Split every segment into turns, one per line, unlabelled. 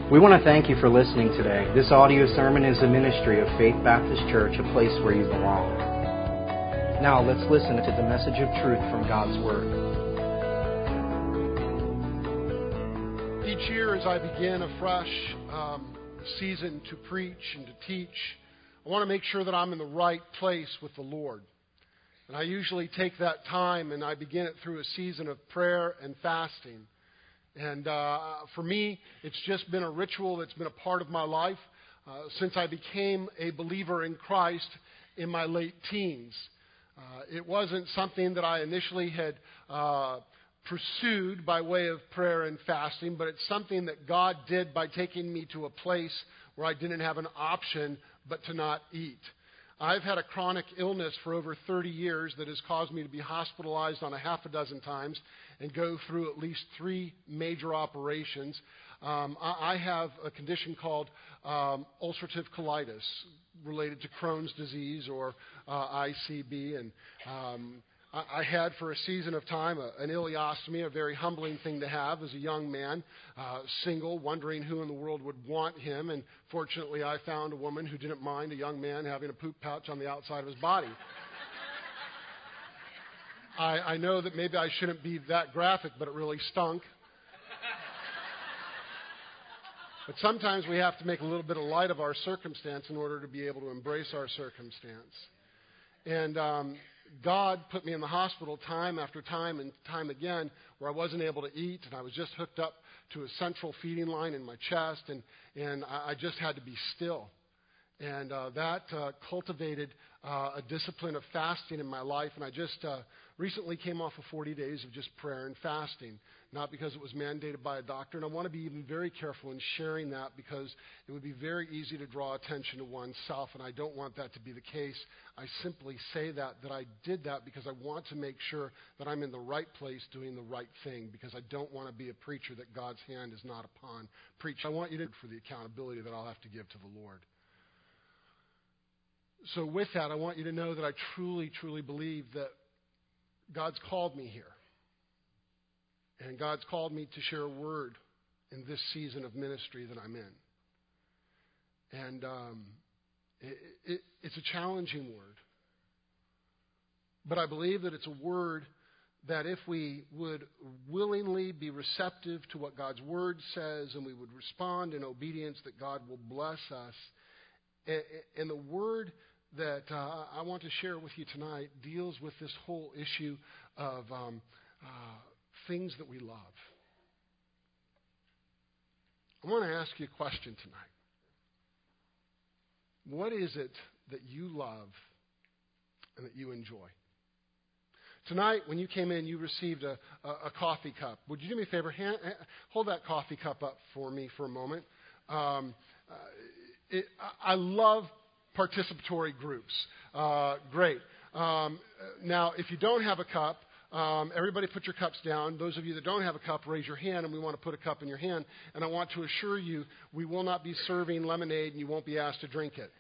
We want to thank you for listening today. This audio sermon is a ministry of Faith Baptist Church, a place where you belong. Now let's listen to the message of truth from God's Word.
Each year as I begin a fresh season to preach and to teach, I want to make sure that I'm in the right place with the Lord. And I usually take that time and I begin it through a season of prayer and fasting. And for me, it's just been a ritual that's been a part of my life since I became a believer in Christ in my late teens. It wasn't something that I initially had pursued by way of prayer and fasting, but it's something that God did by taking me to a place where I didn't have an option but to not eat. I've had a chronic illness for over 30 years that has caused me to be hospitalized on a half a dozen times and go through at least 3 major operations. I have a condition called ulcerative colitis related to Crohn's disease or ICB, and I had for a season of time an ileostomy, a very humbling thing to have as a young man, single, wondering who in the world would want him. And fortunately, I found a woman who didn't mind a young man having a poop pouch on the outside of his body. I know that maybe I shouldn't be that graphic, but it really stunk. But sometimes we have to make a little bit of light of our circumstance in order to be able to embrace our circumstance. And God put me in the hospital time after time and time again where I wasn't able to eat, and I was just hooked up to a central feeding line in my chest, and I just had to be still. And that cultivated a discipline of fasting in my life, and I just recently came off of 40 days of just prayer and fasting, not because it was mandated by a doctor. And I want to be even very careful in sharing that because it would be very easy to draw attention to oneself, and I don't want that to be the case. I simply say that I did that because I want to make sure that I'm in the right place doing the right thing, because I don't want to be a preacher that God's hand is not upon. I want you to for the accountability that I'll have to give to the Lord. So with that, I want you to know that I truly, truly believe that God's called me here. And God's called me to share a word in this season of ministry that I'm in. And it's a challenging word. But I believe that it's a word that if we would willingly be receptive to what God's word says and we would respond in obedience, that God will bless us. And the word that I want to share with you tonight deals with this whole issue of things that we love. I want to ask you a question tonight. What is it that you love and that you enjoy? Tonight, when you came in, you received a coffee cup. Would you do me a favor? Hold that coffee cup up for me for a moment. I love participatory groups. Great. Now, if you don't have a cup, everybody put your cups down. Those of you that don't have a cup, raise your hand, and we want to put a cup in your hand. And I want to assure you, we will not be serving lemonade, and you won't be asked to drink it.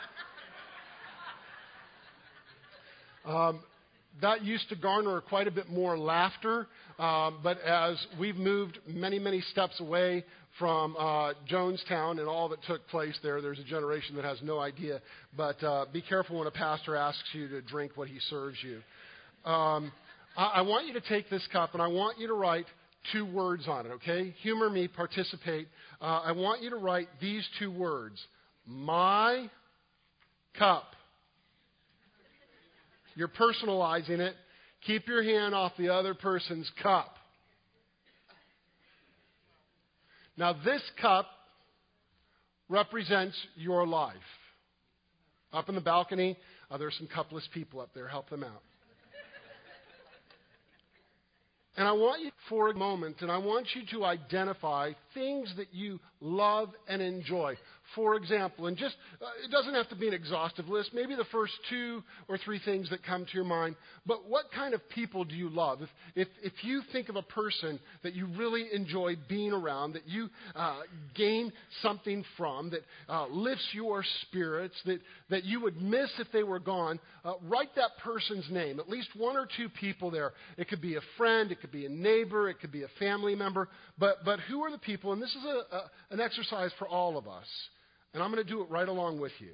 That used to garner quite a bit more laughter, but as we've moved many, many steps away from Jonestown and all that took place there's a generation that has no idea. But be careful when a pastor asks you to drink what he serves you. I want you to take this cup, and I want you to write 2 words on it, okay? Humor me, participate. I want you to write these 2 words. My cup. You're personalizing it. Keep your hand off the other person's cup. Now, this cup represents your life. Up in the balcony, there's some cupless people up there. Help them out. And I want you for a moment, and I want you to identify things that you love and enjoy. For example, and just, it doesn't have to be an exhaustive list, maybe the first 2 or 3 things that come to your mind, but what kind of people do you love? If you think of a person that you really enjoy being around, that you gain something from, that lifts your spirits, that you would miss if they were gone, write that person's name, at least 1 or 2 people there. It could be a friend, it could be a neighbor, it could be a family member, but who are the people people, and this is an exercise for all of us, and I'm going to do it right along with you.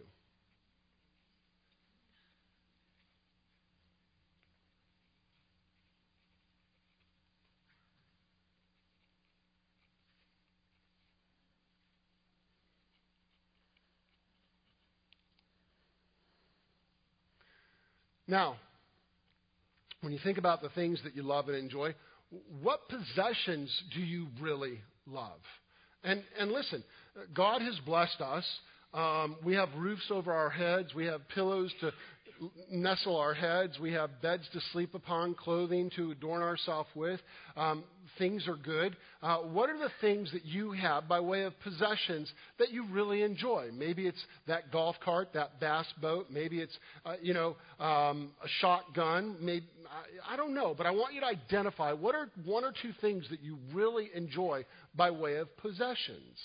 Now, when you think about the things that you love and enjoy, what possessions do you really love? And listen, God has blessed us. We have roofs over our heads. We have pillows to nestle our heads. We have beds to sleep upon, clothing to adorn ourselves with. Things are good. What are the things that you have by way of possessions that you really enjoy? Maybe it's that golf cart, that bass boat. Maybe it's, a shotgun. Maybe, I don't know. But I want you to identify what are one or two things that you really enjoy by way of possessions.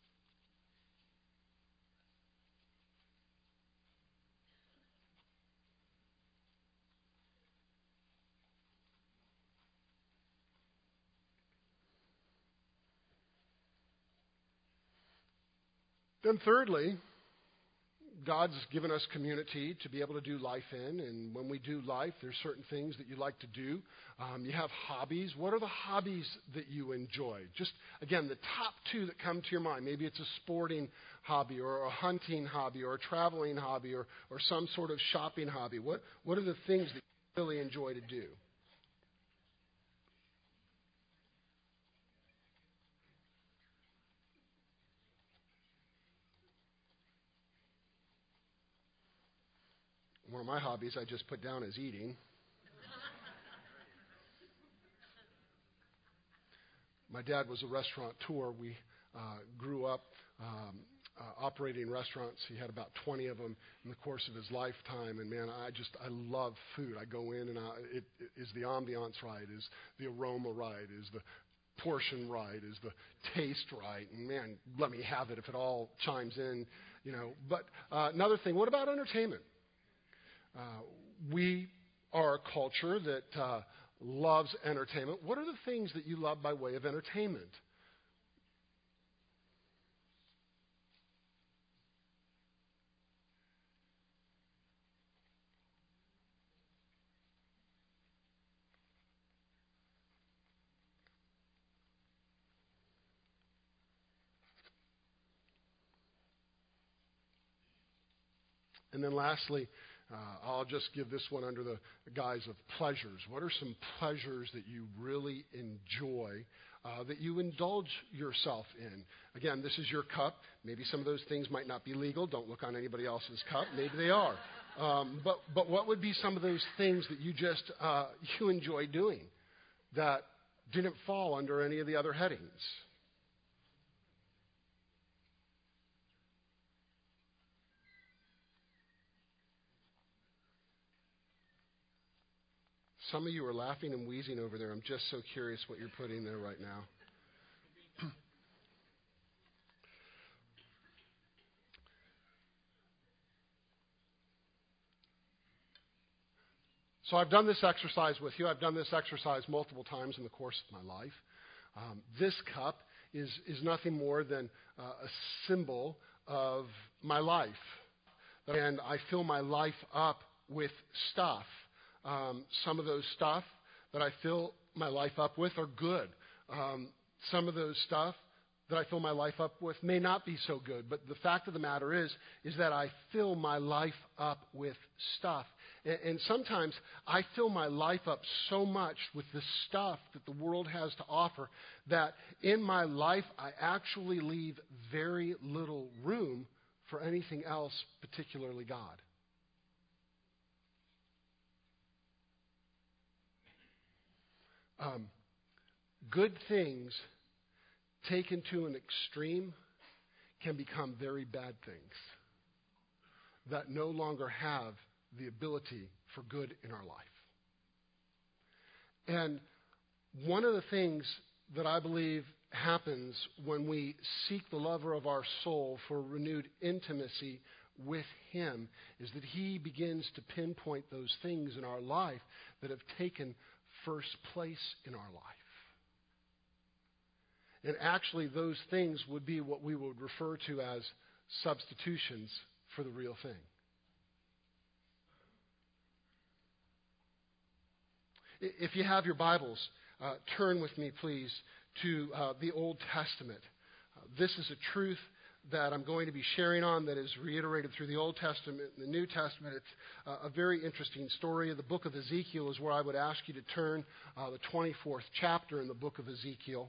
Then thirdly, God's given us community to be able to do life in. And when we do life, there's certain things that you like to do. You have hobbies. What are the hobbies that you enjoy? Just, again, the top two that come to your mind. Maybe it's a sporting hobby or a hunting hobby or a traveling hobby or some sort of shopping hobby. What are the things that you really enjoy to do? One of my hobbies I just put down is eating. My dad was a restaurateur. We grew up operating restaurants. He had about 20 of them in the course of his lifetime. And man, I love food. I go in and it is the ambiance right, is the aroma right, is the portion right, is the taste right. And man, let me have it if it all chimes in, But another thing, what about entertainment? We are a culture that loves entertainment. What are the things that you love by way of entertainment? And then lastly, I'll just give this one under the guise of pleasures. What are some pleasures that you really enjoy, that you indulge yourself in? Again, this is your cup. Maybe some of those things might not be legal. Don't look on anybody else's cup. Maybe they are. But what would be some of those things that you just you enjoy doing that didn't fall under any of the other headings? Some of you are laughing and wheezing over there. I'm just so curious what you're putting there right now. So I've done this exercise with you. I've done this exercise multiple times in the course of my life. This cup is nothing more than a symbol of my life. And I fill my life up with stuff. Some of those stuff that I fill my life up with are good. Some of those stuff that I fill my life up with may not be so good. But the fact of the matter is that I fill my life up with stuff. And sometimes I fill my life up so much with the stuff that the world has to offer that in my life I actually leave very little room for anything else, particularly God. Good things taken to an extreme can become very bad things that no longer have the ability for good in our life. And one of the things that I believe happens when we seek the lover of our soul for renewed intimacy with Him is that He begins to pinpoint those things in our life that have taken first place in our life. And actually, those things would be what we would refer to as substitutions for the real thing. If you have your Bibles, turn with me, please, to the Old Testament. This is a truth that I'm going to be sharing on that is reiterated through the Old Testament and the New Testament. It's a very interesting story. The book of Ezekiel is where I would ask you to turn, the 24th chapter in the book of Ezekiel.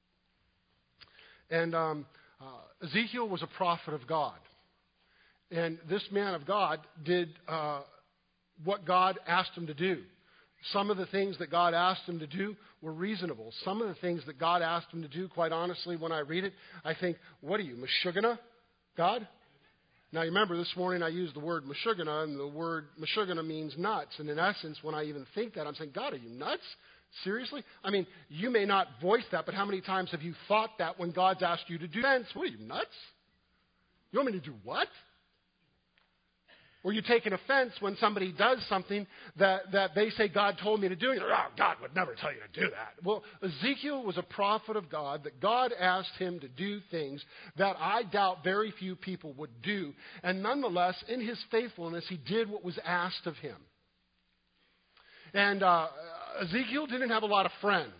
And Ezekiel was a prophet of God. And this man of God did what God asked him to do. Some of the things that God asked him to do were reasonable. Some of the things that God asked him to do, quite honestly, when I read it, I think, what are you, Meshuggah, God? Now, you remember this morning I used the word Meshuggah, and the word Meshuggah means nuts. And in essence, when I even think that, I'm saying, God, are you nuts? Seriously? I mean, you may not voice that, but how many times have you thought that when God's asked you to do that? What are you, nuts? You want me to do what? Or you take an offense when somebody does something that they say, God told me to do. And you're like, oh, God would never tell you to do that. Well, Ezekiel was a prophet of God, that God asked him to do things that I doubt very few people would do. And nonetheless, in his faithfulness, he did what was asked of him. And Ezekiel didn't have a lot of friends.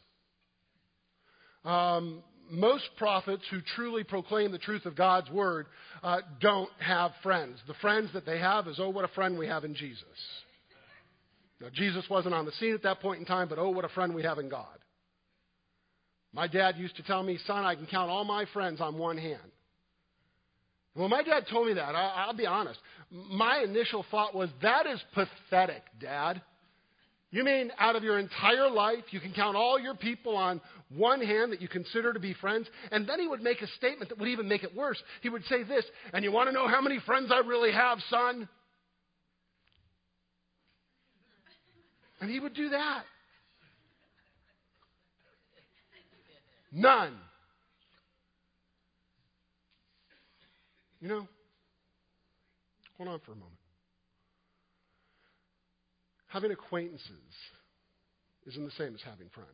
Most prophets who truly proclaim the truth of God's word don't have friends. The friends that they have is, oh, what a friend we have in Jesus. Now, Jesus wasn't on the scene at that point in time, but oh, what a friend we have in God. My dad used to tell me, son, I can count all my friends on one hand. And when my dad told me that, I'll be honest, my initial thought was, that is pathetic, Dad. You mean out of your entire life, you can count all your people on one hand that you consider to be friends? And then he would make a statement that would even make it worse. He would say this, and you want to know how many friends I really have, son? And he would do that. None. You know, hold on for a moment. Having acquaintances isn't the same as having friends.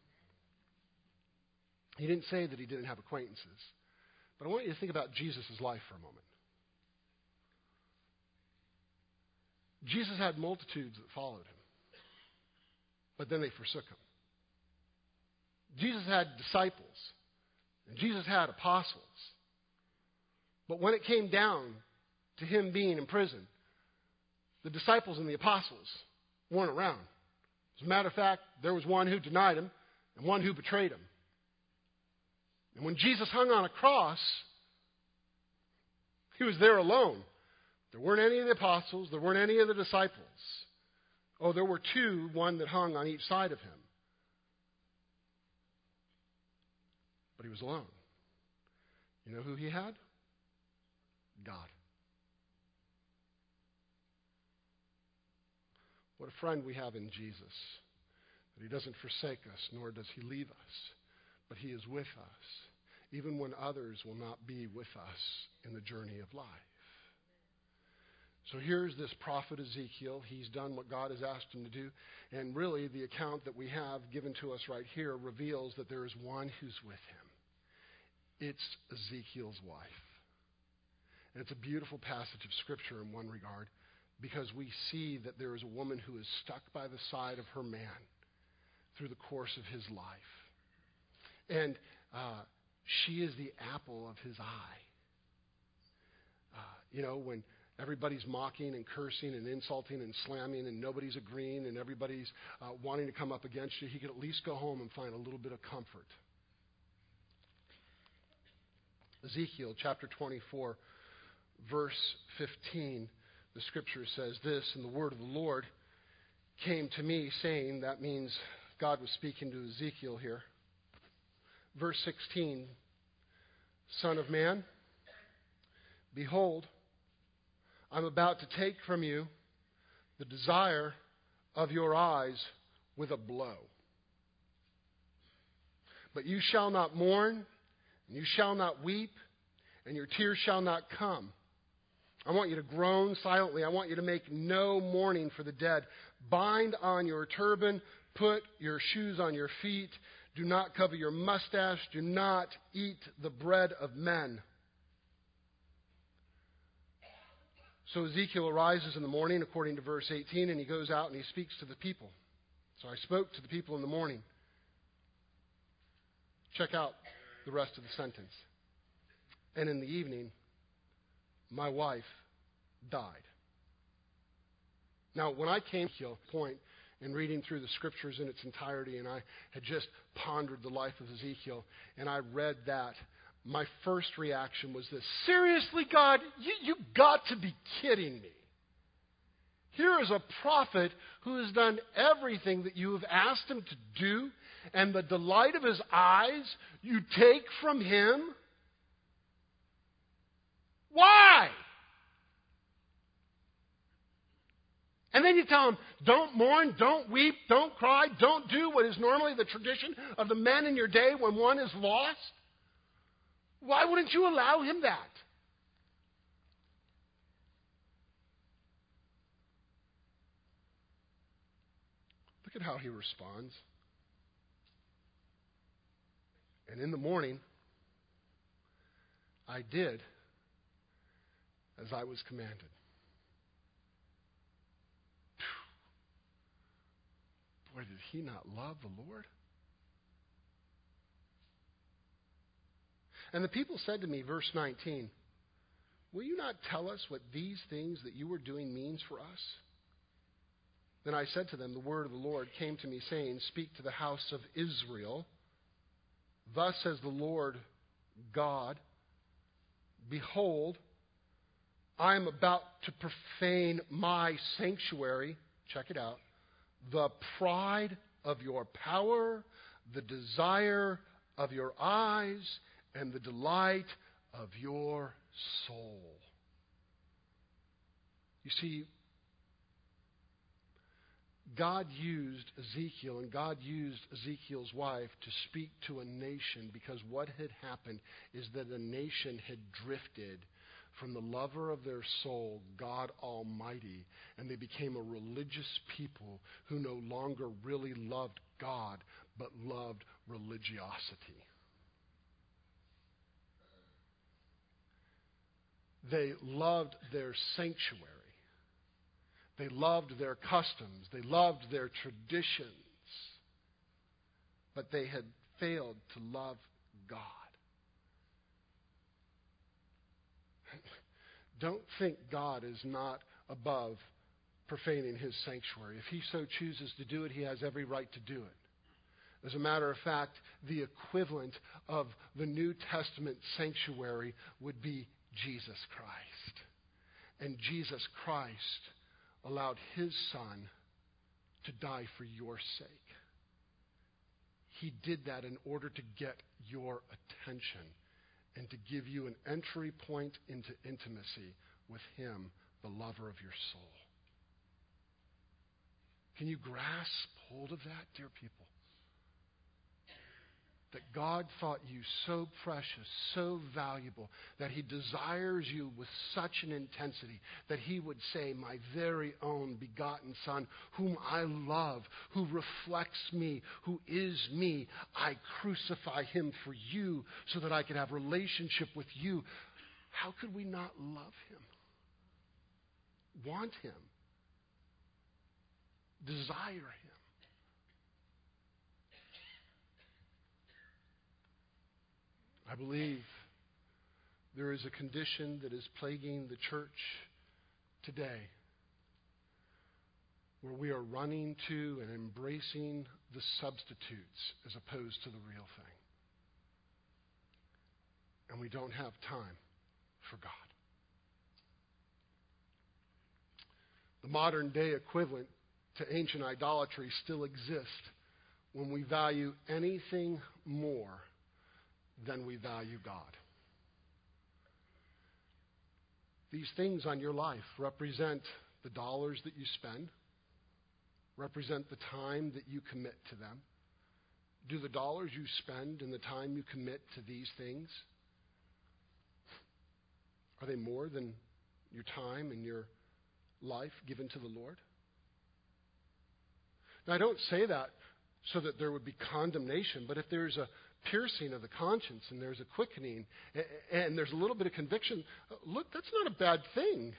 He didn't say that he didn't have acquaintances. But I want you to think about Jesus' life for a moment. Jesus had multitudes that followed him, but then they forsook him. Jesus had disciples, and Jesus had apostles. But when it came down to him being in prison, the disciples and the apostles weren't around. As a matter of fact, there was one who denied him and one who betrayed him. And when Jesus hung on a cross, he was there alone. There weren't any of the apostles. There weren't any of the disciples. Oh, there were two, one that hung on each side of him. But he was alone. You know who he had? God. What a friend we have in Jesus. That he doesn't forsake us, nor does he leave us. But he is with us, even when others will not be with us in the journey of life. So here's this prophet Ezekiel. He's done what God has asked him to do. And really, the account that we have given to us right here reveals that there is one who's with him. It's Ezekiel's wife. And it's a beautiful passage of Scripture in one regard, because we see that there is a woman who is stuck by the side of her man through the course of his life. And she is the apple of his eye. When everybody's mocking and cursing and insulting and slamming and nobody's agreeing and everybody's wanting to come up against you, he could at least go home and find a little bit of comfort. Ezekiel chapter 24, verse 15, the Scripture says this, and the word of the Lord came to me saying, that means God was speaking to Ezekiel here. Verse 16, Son of man, behold, I'm about to take from you the desire of your eyes with a blow. But you shall not mourn, and you shall not weep, and your tears shall not come. I want you to groan silently. I want you to make no mourning for the dead. Bind on your turban, put your shoes on your feet. Do not cover your mustache. Do not eat the bread of men. So Ezekiel arises in the morning, according to verse 18, and he goes out and he speaks to the people. So I spoke to the people in the morning. Check out the rest of the sentence. And in the evening, my wife died. Now, when I came to the point in reading through the scriptures in its entirety, and I had just pondered the life of Ezekiel, and I read that, my first reaction was this: seriously, God, you got to be kidding me. Here is a prophet who has done everything that you have asked him to do, and the delight of his eyes you take from him? Why? And then you tell him, don't mourn, don't weep, don't cry, don't do what is normally the tradition of the men in your day when one is lost? Why wouldn't you allow him that? Look at how he responds. And in the morning, I did as I was commanded. Boy, did he not love the Lord? And the people said to me, verse 19, will you not tell us what these things that you are doing means for us? Then I said to them, the word of the Lord came to me, saying, speak to the house of Israel. Thus says the Lord God, behold, I am about to profane my sanctuary. Check it out. The pride of your power, the desire of your eyes, and the delight of your soul. You see, God used Ezekiel and God used Ezekiel's wife to speak to a nation, because what had happened is that a nation had drifted from the lover of their soul, God Almighty, and they became a religious people who no longer really loved God, but loved religiosity. They loved their sanctuary. They loved their customs. They loved their traditions. But they had failed to love God. Don't think God is not above profaning his sanctuary. If he so chooses to do it, he has every right to do it. As a matter of fact, the equivalent of the New Testament sanctuary would be Jesus Christ. And Jesus Christ allowed his Son to die for your sake. He did that in order to get your attention and to give you an entry point into intimacy with him, the lover of your soul. Can you grasp hold of that, dear people? That God thought you so precious, so valuable, that he desires you with such an intensity that he would say, my very own begotten Son, whom I love, who reflects me, who is me, I crucify him for you so that I could have relationship with you. How could we not love him? Want him? Desire him? I believe there is a condition that is plaguing the church today where we are running to and embracing the substitutes as opposed to the real thing. And we don't have time for God. The modern day equivalent to ancient idolatry still exists when we value anything more than we value God. These things on your life represent the dollars that you spend, represent the time that you commit to them. Do the dollars you spend and the time you commit to these things, are they more than your time and your life given to the Lord? Now, I don't say that so that there would be condemnation. But if there's a piercing of the conscience and there's a quickening and there's a little bit of conviction, look, that's not a bad thing.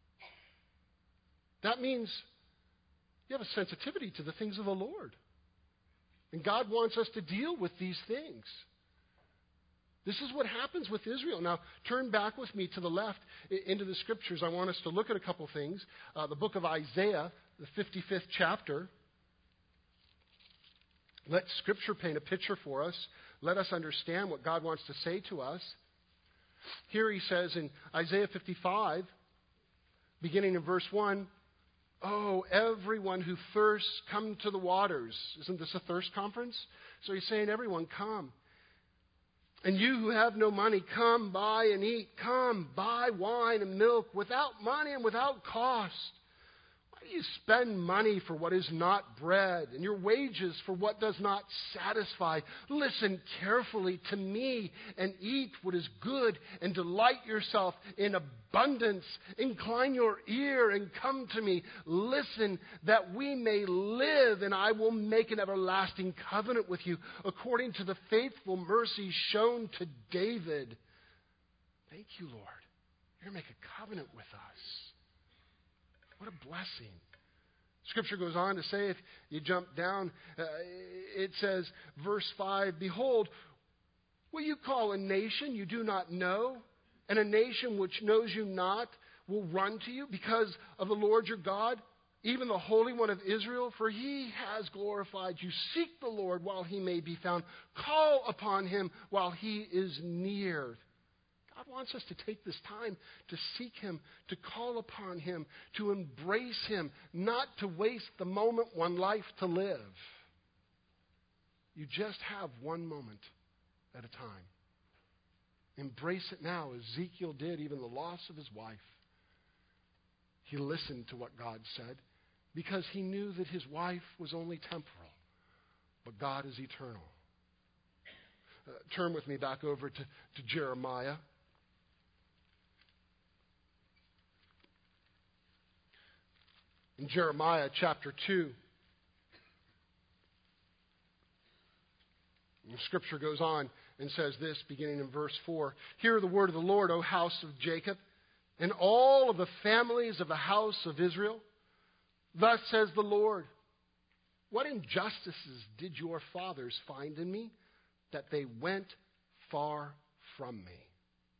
That means you have a sensitivity to the things of the Lord. And God wants us to deal with these things. This is what happens with Israel. Now, turn back with me to the left into the Scriptures. I want us to look at a couple things. The book of Isaiah, the 55th chapter. Let Scripture paint a picture for us. Let us understand what God wants to say to us. Here he says in Isaiah 55, beginning in verse 1, "Oh, everyone who thirsts, come to the waters." Isn't this a thirst conference? So he's saying, everyone, come. "And you who have no money, come, buy and eat. Come, buy wine and milk without money and without cost. Why do you spend money for what is not bread, and your wages for what does not satisfy? Listen carefully to me and eat what is good, and delight yourself in abundance. Incline your ear and come to me. Listen, that we may live, and I will make an everlasting covenant with you, according to the faithful mercy shown to David." Thank you, Lord. You're going to make a covenant with us. What a blessing. Scripture goes on to say, if you jump down, it says, verse 5, "Behold, will you call a nation you do not know, and a nation which knows you not will run to you because of the Lord your God, even the Holy One of Israel? For he has glorified you. Seek the Lord while he may be found. Call upon him while he is near." God wants us to take this time to seek him, to call upon him, to embrace him, not to waste the moment, one life to live. You just have one moment at a time. Embrace it now, as Ezekiel did, even the loss of his wife. He listened to what God said because he knew that his wife was only temporal, but God is eternal. Turn with me back over to Jeremiah. In Jeremiah chapter 2, the Scripture goes on and says this, beginning in verse 4, "Hear the word of the Lord, O house of Jacob, and all of the families of the house of Israel. Thus says the Lord, what injustices did your fathers find in me, that they went far from me?"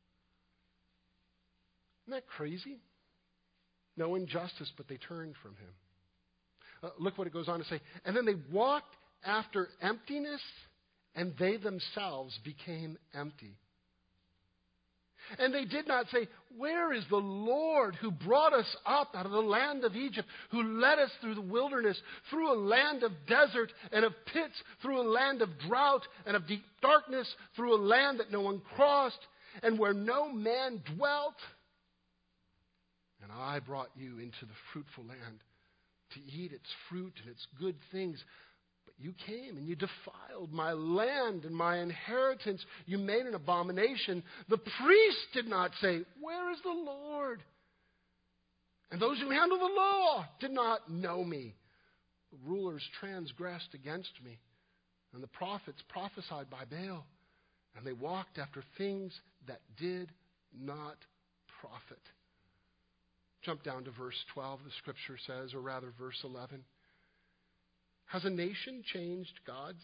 Isn't that crazy? No injustice, but they turned from him. Look what it goes on to say. "And then they walked after emptiness, and they themselves became empty. And they did not say, where is the Lord who brought us up out of the land of Egypt, who led us through the wilderness, through a land of desert and of pits, through a land of drought and of deep darkness, through a land that no one crossed, and where no man dwelt? And I brought you into the fruitful land to eat its fruit and its good things. But you came and you defiled my land and my inheritance. You made an abomination. The priests did not say, where is the Lord? And those who handle the law did not know me. The rulers transgressed against me, and the prophets prophesied by Baal. And they walked after things that did not profit." Jump down to verse 12, the Scripture says, or rather verse 11. "Has a nation changed gods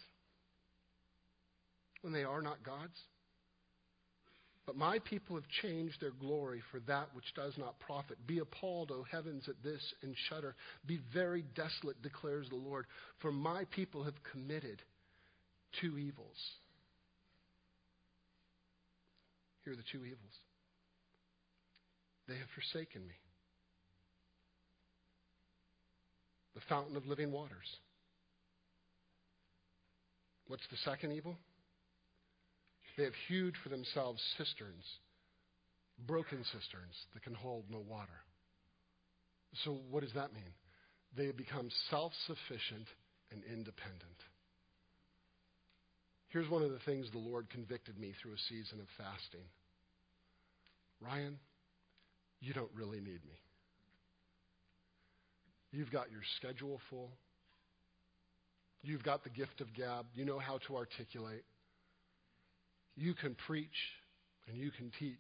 when they are not gods? But my people have changed their glory for that which does not profit. Be appalled, O heavens, at this, and shudder. Be very desolate, declares the Lord, for my people have committed two evils." Here are the two evils. "They have forsaken me, the fountain of living waters." What's the second evil? "They have hewed for themselves cisterns, broken cisterns that can hold no water." So what does that mean? They have become self-sufficient and independent. Here's one of the things the Lord convicted me through a season of fasting. Ryan, you don't really need me. You've got your schedule full. You've got the gift of gab. You know how to articulate. You can preach and you can teach.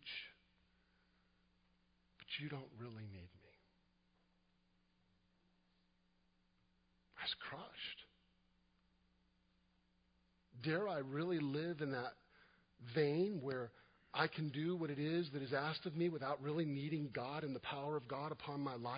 But you don't really need me. I was crushed. Dare I really live in that vein where I can do what it is that is asked of me without really needing God and the power of God upon my life?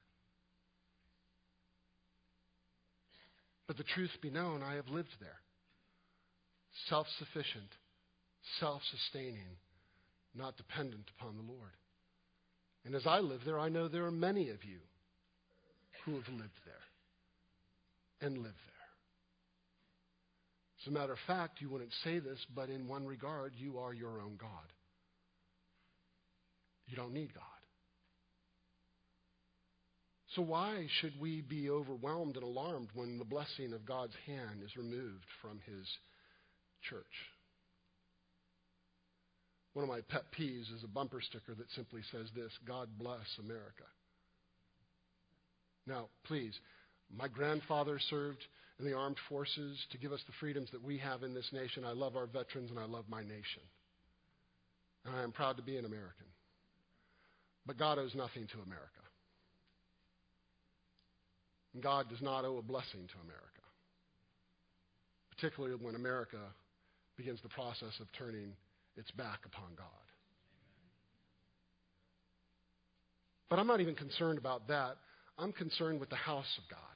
But the truth be known, I have lived there. Self-sufficient, self-sustaining, not dependent upon the Lord. And as I live there, I know there are many of you who have lived there and live there. As a matter of fact, you wouldn't say this, but in one regard, you are your own God. You don't need God. So why should we be overwhelmed and alarmed when the blessing of God's hand is removed from His church? One of my pet peeves is a bumper sticker that simply says this: God bless America. Now, please, my grandfather served in the armed forces to give us the freedoms that we have in this nation. I love our veterans and I love my nation. And I am proud to be an American. But God owes nothing to America. And God does not owe a blessing to America, particularly when America begins the process of turning its back upon God. But I'm not even concerned about that. I'm concerned with the house of God.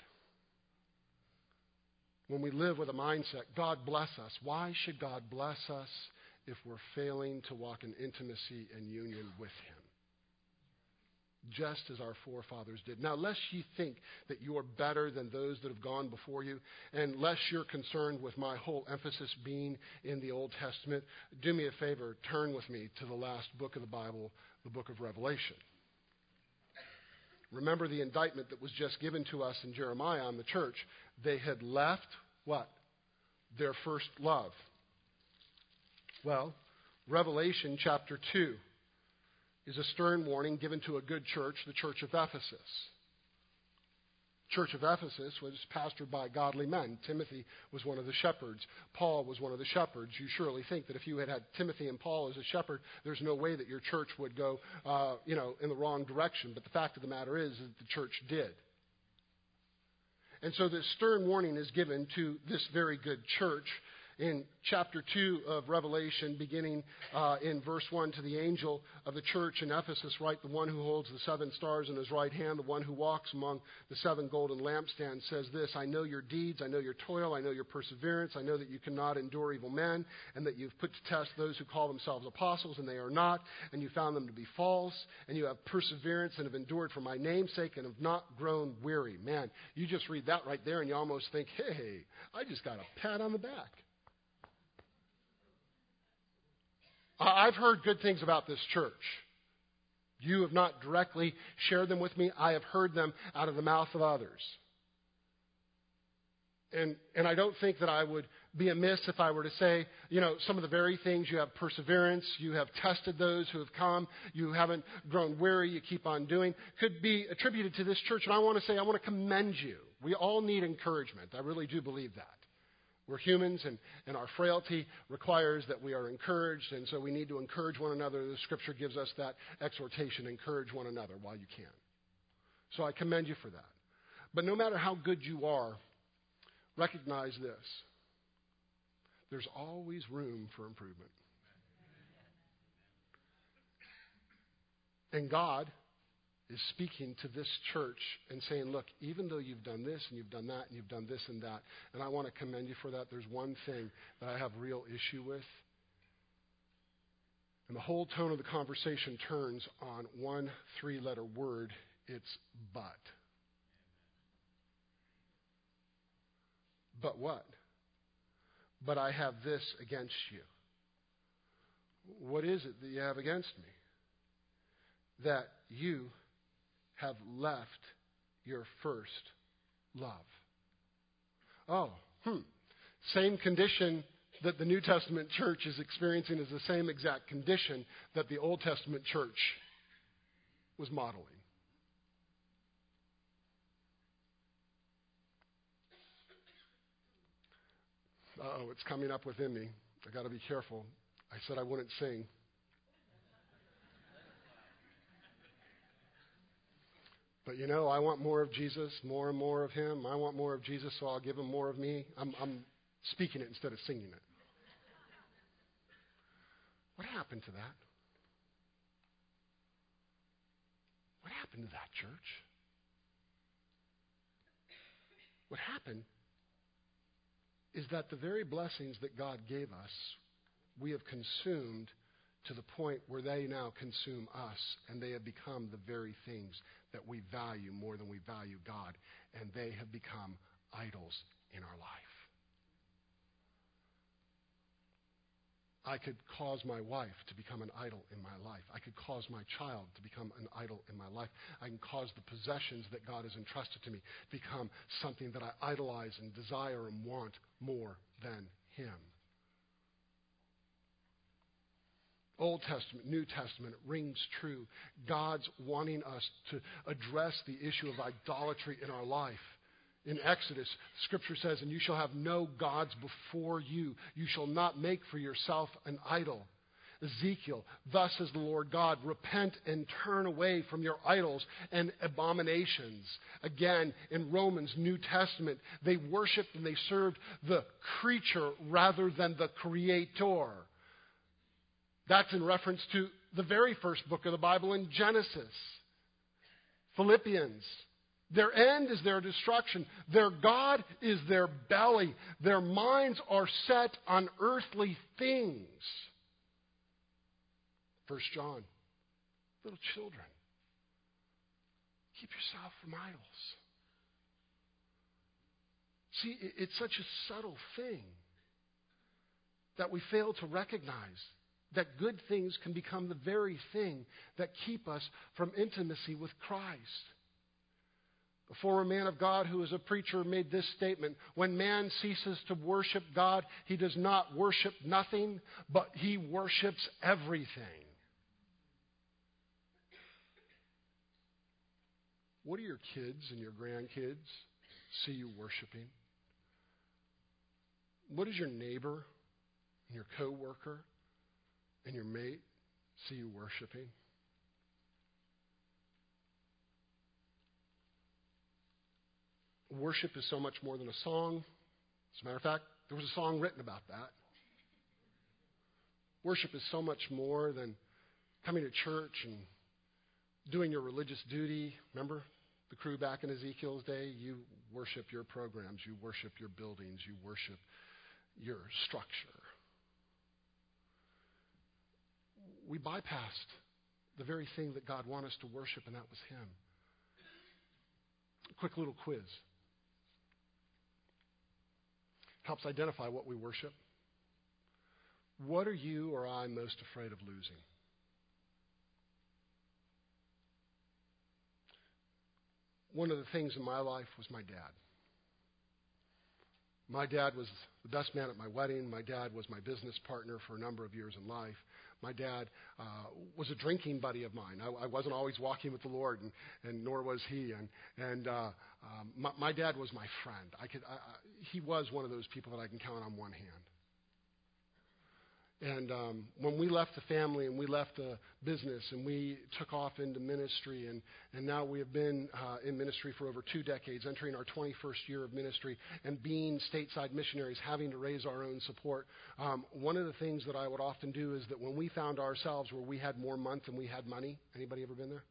When we live with a mindset, God bless us. Why should God bless us if we're failing to walk in intimacy and union with Him? Just as our forefathers did. Now, lest you think that you are better than those that have gone before you, and lest you're concerned with my whole emphasis being in the Old Testament, do me a favor, turn with me to the last book of the Bible, the book of Revelation. Remember the indictment that was just given to us in Jeremiah on the church. They had left, what? Their first love. Well, Revelation chapter 2 is a stern warning given to a good church, the church of Ephesus. Church of Ephesus was pastored by godly men. Timothy was one of the shepherds. Paul was one of the shepherds. You surely think that if you had had Timothy and Paul as a shepherd, there's no way that your church would go, in the wrong direction. But the fact of the matter is that the church did. And so this stern warning is given to this very good church in chapter 2 of Revelation, beginning in verse 1, to the angel of the church in Ephesus write, the one who holds the 7 stars in his right hand, the one who walks among the 7 golden lampstands, says this: I know your deeds, I know your toil, I know your perseverance, I know that you cannot endure evil men, and that you've put to test those who call themselves apostles, and they are not, and you found them to be false, and you have perseverance and have endured for my name's sake and have not grown weary. Man, you just read that right there and you almost think, hey, I just got a pat on the back. I've heard good things about this church. You have not directly shared them with me. I have heard them out of the mouth of others. And I don't think that I would be amiss if I were to say, some of the very things: you have perseverance, you have tested those who have come, you haven't grown weary, you keep on doing, could be attributed to this church. And I want to commend you. We all need encouragement. I really do believe that. We're humans, and our frailty requires that we are encouraged, and so we need to encourage one another. The Scripture gives us that exhortation: encourage one another while you can. So I commend you for that. But no matter how good you are, recognize this: there's always room for improvement. And God is speaking to this church and saying, look, even though you've done this and you've done that and you've done this and that, and I want to commend you for that, there's one thing that I have real issue with. And the whole tone of the conversation turns on one 3-letter word. It's but. But what? But I have this against you. What is it that you have against me? That you have left your first love. Same condition that the New Testament church is experiencing is the same exact condition that the Old Testament church was modeling. Uh-oh, it's coming up within me. I got to be careful. I said I wouldn't sing. But I want more of Jesus, more and more of him. I want more of Jesus, so I'll give him more of me. I'm speaking it instead of singing it. What happened to that? What happened to that, church? What happened is that the very blessings that God gave us, we have consumed to the point where they now consume us, and they have become the very things that we value more than we value God, and they have become idols in our life. I could cause my wife to become an idol in my life. I could cause my child to become an idol in my life. I can cause the possessions that God has entrusted to me to become something that I idolize and desire and want more than him. Old Testament, New Testament, it rings true. God's wanting us to address the issue of idolatry in our life. In Exodus, Scripture says, "And you shall have no gods before you. You shall not make for yourself an idol." Ezekiel, "Thus says the Lord God, repent and turn away from your idols and abominations." Again, in Romans, New Testament, they worshiped and they served the creature rather than the Creator. That's in reference to the very first book of the Bible in Genesis. Philippians, their end is their destruction. Their God is their belly. Their minds are set on earthly things. 1 John, little children, keep yourself from idols. See, it's such a subtle thing that we fail to recognize that good things can become the very thing that keep us from intimacy with Christ. A former man of God who was a preacher made this statement: when man ceases to worship God, he does not worship nothing, but he worships everything. What do your kids and your grandkids see you worshiping? What does your neighbor and your coworker and your mate see you worshiping? Worship is so much more than a song. As a matter of fact, there was a song written about that. Worship is so much more than coming to church and doing your religious duty. Remember the crew back in Ezekiel's day? You worship your programs. You worship your buildings. You worship your structure. We bypassed the very thing that God wanted us to worship, and that was him. A quick little quiz. Helps identify what we worship. What are you or I most afraid of losing? One of the things in my life was my dad. My dad was the best man at my wedding. My dad was my business partner for a number of years in life. My dad was a drinking buddy of mine. I wasn't always walking with the Lord, and nor was he. My dad was my friend. He was one of those people that I can count on one hand. And when we left the family and we left the business and we took off into ministry, and now we have been in ministry for over 2 decades, entering our 21st year of ministry, and being stateside missionaries, having to raise our own support, one of the things that I would often do is that when we found ourselves where we had more month than we had money, anybody ever been there?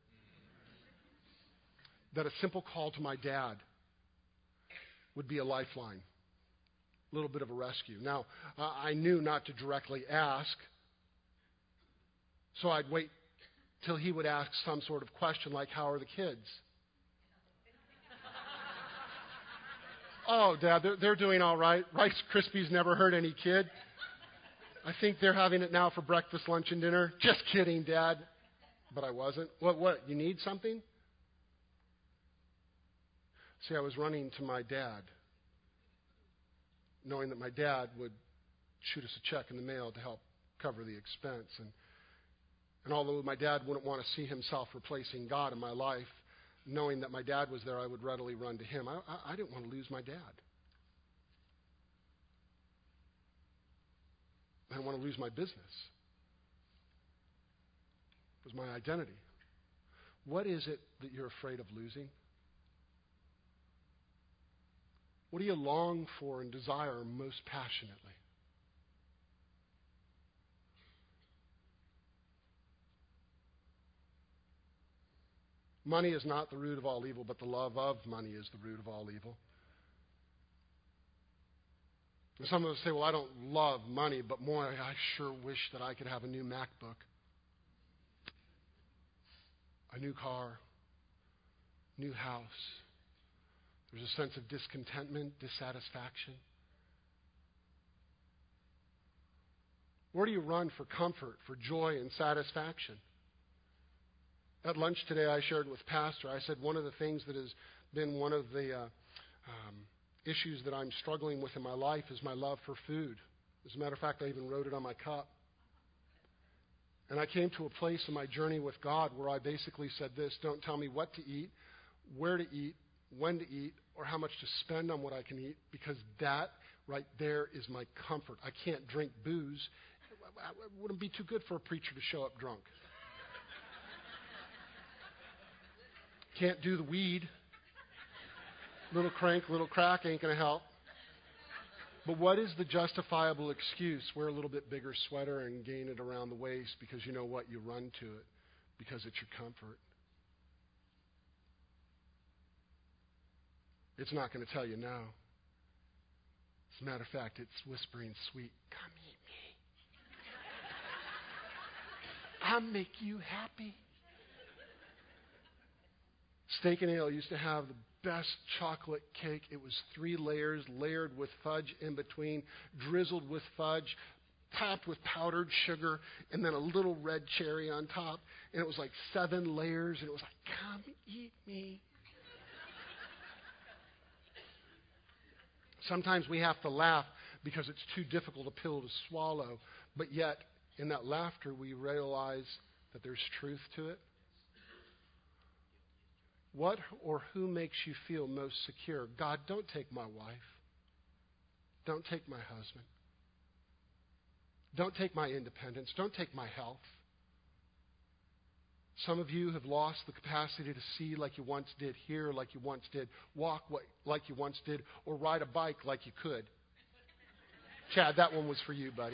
That a simple call to my dad would be a lifeline. A little bit of a rescue. Now, I knew not to directly ask, so I'd wait till he would ask some sort of question like, "How are the kids?" "Oh, Dad, they're doing all right. Rice Krispies never hurt any kid. I think they're having it now for breakfast, lunch, and dinner." "Just kidding, Dad." But I wasn't. What? You need something? See, I was running to my dad, knowing that my dad would shoot us a check in the mail to help cover the expense. And although my dad wouldn't want to see himself replacing God in my life, knowing that my dad was there, I would readily run to him. I didn't want to lose my dad. I don't want to lose my business. It was my identity. What is it that you're afraid of losing? What do you long for and desire most passionately? Money is not the root of all evil, but the love of money is the root of all evil. And some of us say, well, I don't love money, but boy, I sure wish that I could have a new MacBook, a new car, new house. There's a sense of discontentment, dissatisfaction. Where do you run for comfort, for joy and satisfaction? At lunch today, I shared with Pastor, I said one of the things that has been one of the issues that I'm struggling with in my life is my love for food. As a matter of fact, I even wrote it on my cup. And I came to a place in my journey with God where I basically said this: don't tell me what to eat, where to eat, when to eat, or how much to spend on what I can eat, because that right there is my comfort. I can't drink booze. It wouldn't be too good for a preacher to show up drunk. Can't do the weed. Little crank, little crack ain't going to help. But what is the justifiable excuse? Wear a little bit bigger sweater and gain it around the waist because you know what? You run to it because it's your comfort. It's not going to tell you no. As a matter of fact, it's whispering sweet, come eat me. I'll make you happy. Steak and Ale used to have the best chocolate cake. It was 3 layers, layered with fudge in between, drizzled with fudge, topped with powdered sugar, and then a little red cherry on top. And it was like 7 layers, and it was like, come eat me. Sometimes we have to laugh because it's too difficult a pill to swallow, but yet in that laughter we realize that there's truth to it. What or who makes you feel most secure? God, don't take my wife. Don't take my husband. Don't take my independence. Don't take my health. Some of you have lost the capacity to see like you once did, hear like you once did, walk like you once did, or ride a bike like you could. Chad, that one was for you, buddy.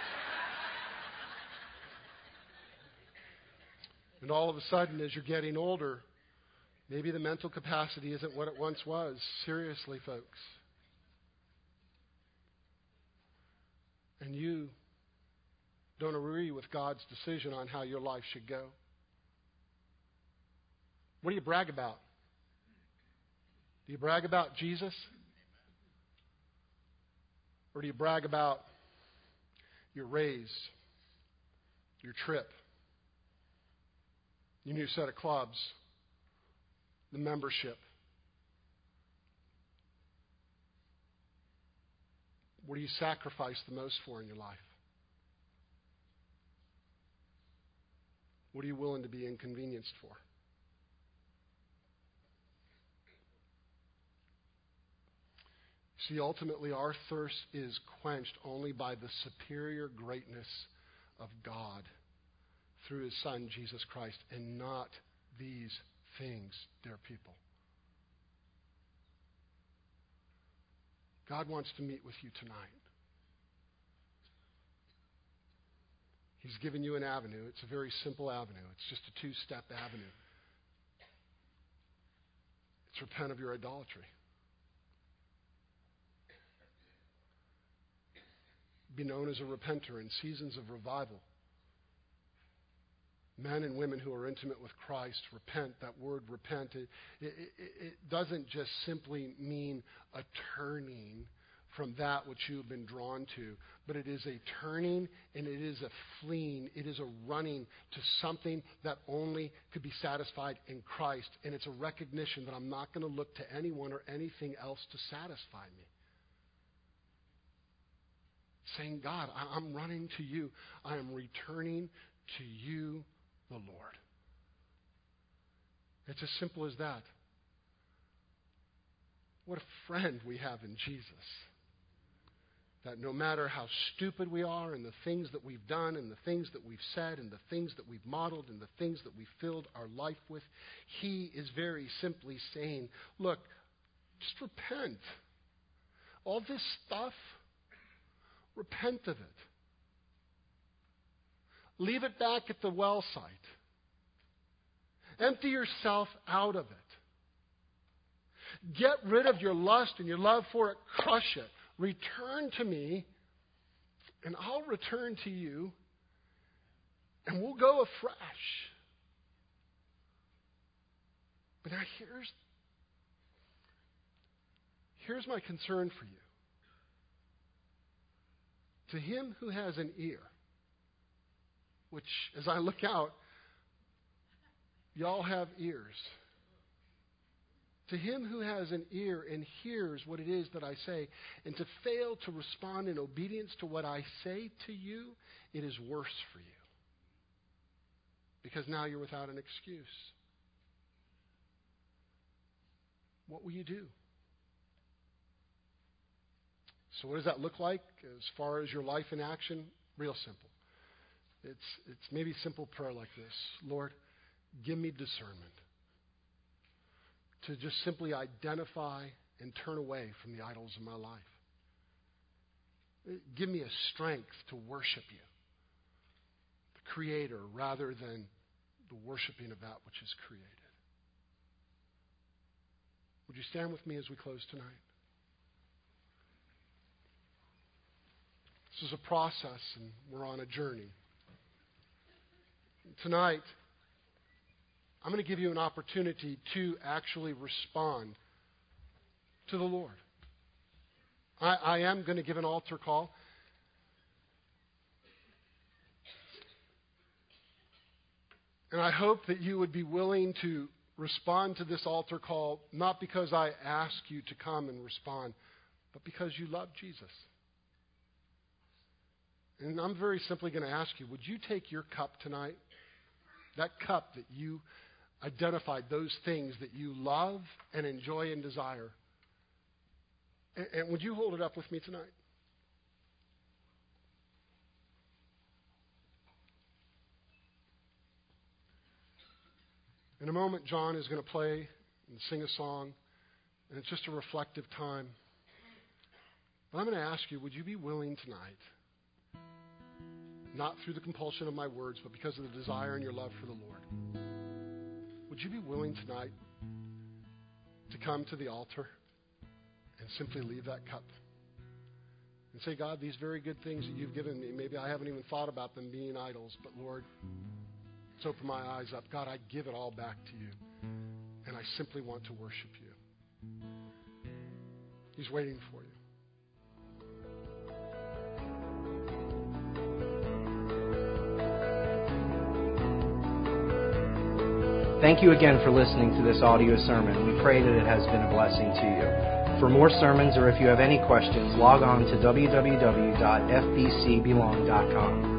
And all of a sudden, as you're getting older, maybe the mental capacity isn't what it once was. Seriously, folks. And you don't agree with God's decision on how your life should go. What do you brag about? Do you brag about Jesus? Or do you brag about your raise, your trip, your new set of clubs, the membership? What do you sacrifice the most for in your life? What are you willing to be inconvenienced for? See, ultimately, our thirst is quenched only by the superior greatness of God through His Son, Jesus Christ, and not these things, dear people. God wants to meet with you tonight. He's given you an avenue. It's a very simple avenue. It's just a 2-step avenue. It's repent of your idolatry. Be known as a repenter in seasons of revival. Men and women who are intimate with Christ, repent. That word repent, it doesn't just simply mean a turning from that which you've been drawn to, but it is a turning and it is a fleeing. It is a running to something that only could be satisfied in Christ. And it's a recognition that I'm not going to look to anyone or anything else to satisfy me. Saying, God, I'm running to you. I am returning to you, the Lord. It's as simple as that. What a friend we have in Jesus. that no matter how stupid we are and the things that we've done and the things that we've said and the things that we've modeled and the things that we've filled our life with, He is very simply saying, look, just repent. All this stuff, repent of it. Leave it back at the well site. Empty yourself out of it. Get rid of your lust and your love for it. Crush it. Return to me, and I'll return to you, and we'll go afresh. But now here's my concern for you. To him who has an ear, which, as I look out, y'all have ears. To him who has an ear and hears what it is that I say, and to fail to respond in obedience to what I say to you, it is worse for you. Because now you're without an excuse. What will you do? So what does that look like as far as your life in action? Real simple. It's maybe simple prayer like this. Lord, give me discernment to just simply identify and turn away from the idols of my life. Give me a strength to worship you, the Creator, rather than the worshiping of that which is created. Would you stand with me as we close tonight? This is a process, and we're on a journey. Tonight, I'm going to give you an opportunity to actually respond to the Lord. I am going to give an altar call. And I hope that you would be willing to respond to this altar call, not because I ask you to come and respond, but because you love Jesus. And I'm very simply going to ask you, would you take your cup tonight, that cup that you identified, those things that you love and enjoy and desire, and would you hold it up with me tonight? In a moment, John is going to play and sing a song, and it's just a reflective time. But I'm going to ask you, would you be willing tonight, not through the compulsion of my words, but because of the desire and your love for the Lord, would you be willing tonight to come to the altar and simply leave that cup and say, God, these very good things that you've given me, maybe I haven't even thought about them being idols, but Lord, let's open my eyes up. God, I give it all back to you, and I simply want to worship you. He's waiting for you.
Thank you again for listening to this audio sermon. We pray that it has been a blessing to you. For more sermons, or if you have any questions, log on to www.fbcbelong.com.